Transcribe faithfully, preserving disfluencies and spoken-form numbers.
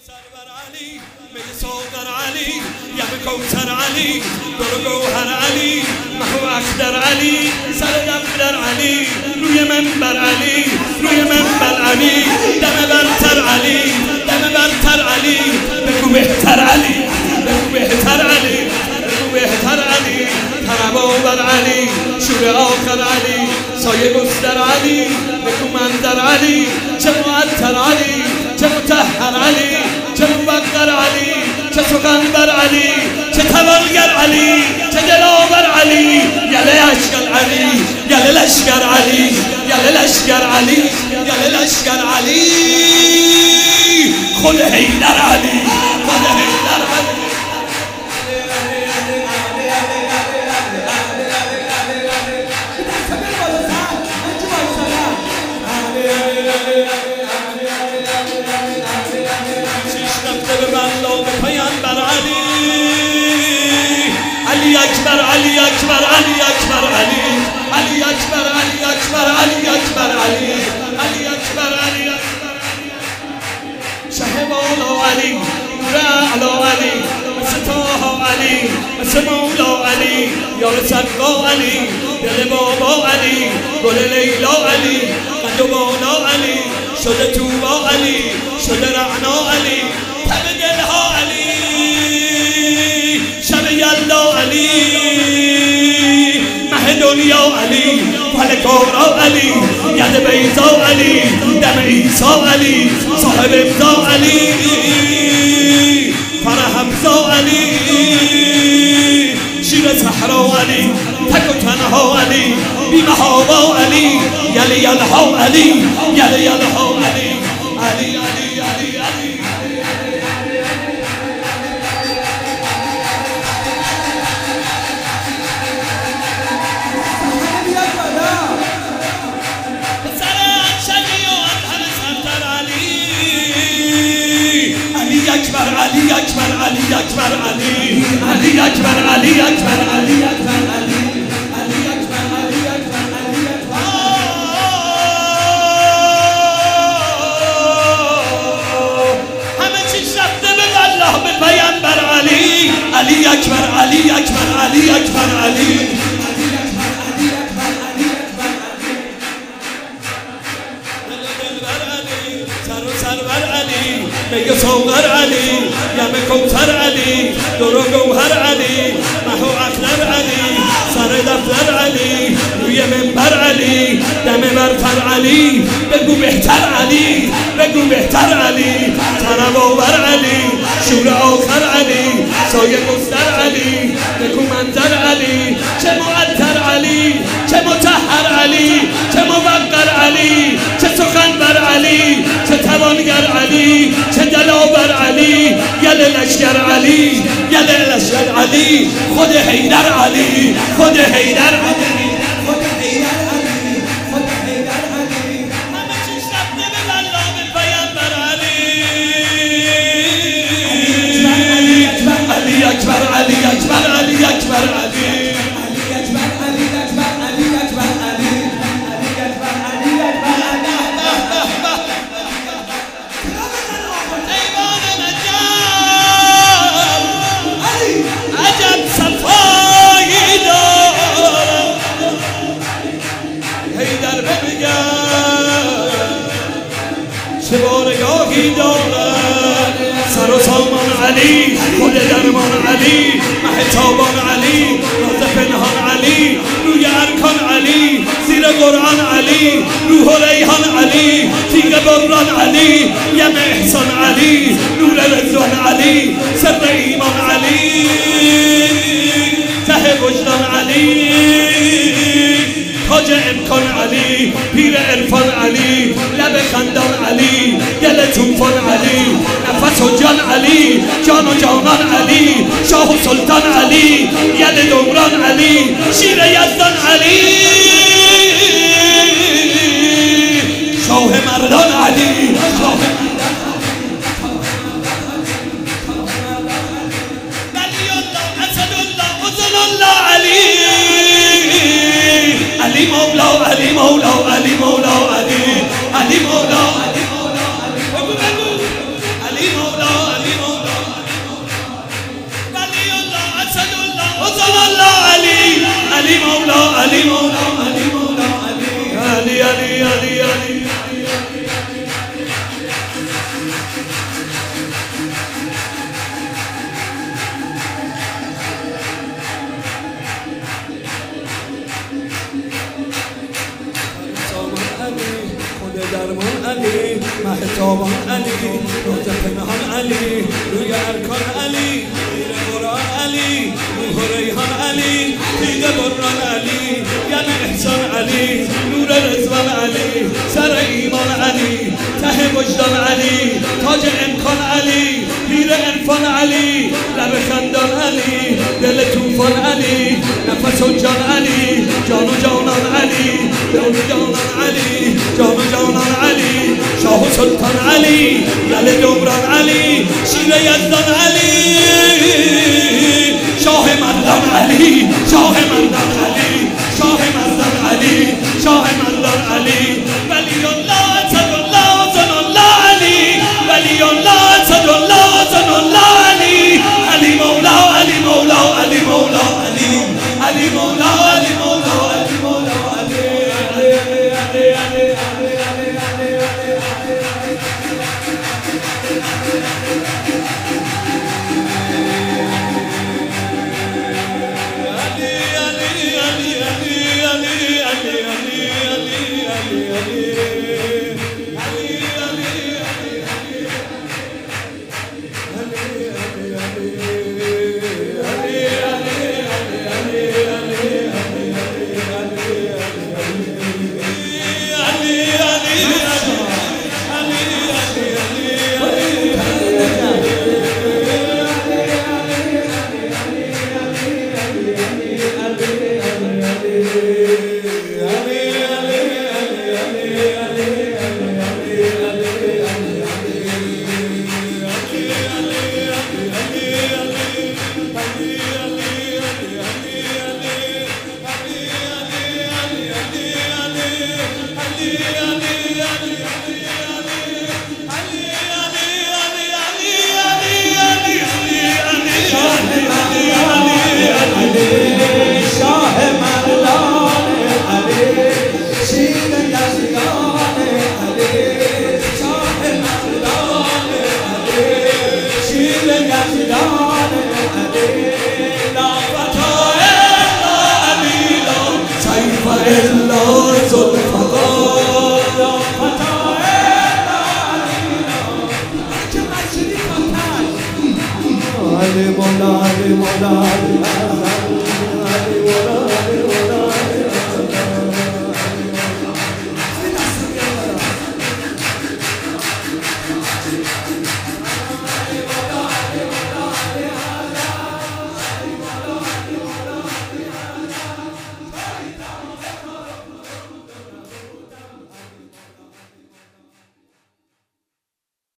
سرور علی می سوگر علی یم کوثر علی در گوهر علی محو اختر علی سر دفتر علی روی منبر علی روی منبر علی دم برتر علی دم برتر علی بگو بهتر علی بگو بهتر علی بگو بهتر علی طرب آور علی شور آخر علی سایه گستر علی بگو منظر علی چه معطر علی چه مطهر علی چه موقر علی چه سخنور علی چه توانگر علی چه دلاور علی یله لشکر علی یله لشکر علی یله لشکر علی یله لشکر علی خود حیدر علی خود حیدر علی علی اکبر علی اکبر علی اکبر علی علی اکبر علی اکبر علی اکبر علی علی اکبر علی اکبر شه مولا علی نور اعلی علی مثل طه علی مثل مولا علی یار صدقا علی دل بابا علی گل لیلا علی قد و بالا علی شده توبا علی شده رعنا علی تب دلها علی شب یلدا علی مه دنیا علی فلکارا علی ید بیضا علی دم عیسا علی صاحب امضا علی فرح افزا علی شیر صحرا علی تک و تنها علی بی محابا علی یلی یلها علی یلی یلها علی علی علی علی علی اکبر علی اکبر علی اکبر علی علی اکبر علی اکبر علی اکبر علی علی اکبر علی اکبر علی همه چیز رفته به الله به پیامبر علی علی اکبر علی اکبر علی اکبر علی سرور علی میگه سوگر علی یم کوثر علی در و گوهر علی محو اختر علی سر دفتر علی روی منبر علی دم برتر علی بگو بهتر علی بگو بهتر علی طرب آور علی شور آخر علی سایه گستر علی بگو منظر علی چه معطر علی چه مطهر علی چه موقر علی چه سخنور علی چه توانگر علی چه دلاور علی یله لشکر علی یله لشکر علی خود حیدر علی خود حیدر علی خود حیدر علی خود حیدر علی همه چیز رفته به الله به پیامبر علی علی اکبر علی اکبر علی اکبر علی چه بارگاهی دارد سر و سامان علی خود درمان علی مه تابان علی راز پنهان علی روی ارکان علی زیر قرآن علی روح و ریحان علی تیغ بران علی یم احسان علی نور رضوان علی سر ایمان علی ته وجدان علی تاج امکان علی پیر عرفان علی لب خندان علی دل توفان علی نفس و جان علی جان و جانان علی شاه و سلطان علی ید دوران علی شیر یزدان علی شاه مردان علی شاه ولی الله اسد الله اذن الله علی علی مولا علی مولا علی مولا علی علی مولا علی مولا علی بگو بگو علی مولا مولا علی مولا علی مولا علی علی علی علی درمان علی مهتابان علی روز پنهان علی روی ارکان علی میر قرآن علی روح ریحان علی تیغ بران علی یعنی احسان علی نور رضوان علی سر ایمان علی ته وجدان علی تاج امکان علی پیر عرفان علی لب خندان علی دل توفان علی نفس و جان علی جان و جانان علی جان و جانان علی جان و جانان علی شاه و سلطان علی یل دوران علی شیر یزدان علی شاه مردان علی شاه مردان علی شاه مردان علی شاه مردان علی ولی الله صد الله صد الله علی ولی الله صد الله صد الله علی علی مولا علی مولا علی مولا علی علی مولا علی مولا علی مولا علی علی علی Ali Mola, Ali Mola, Ali Mola.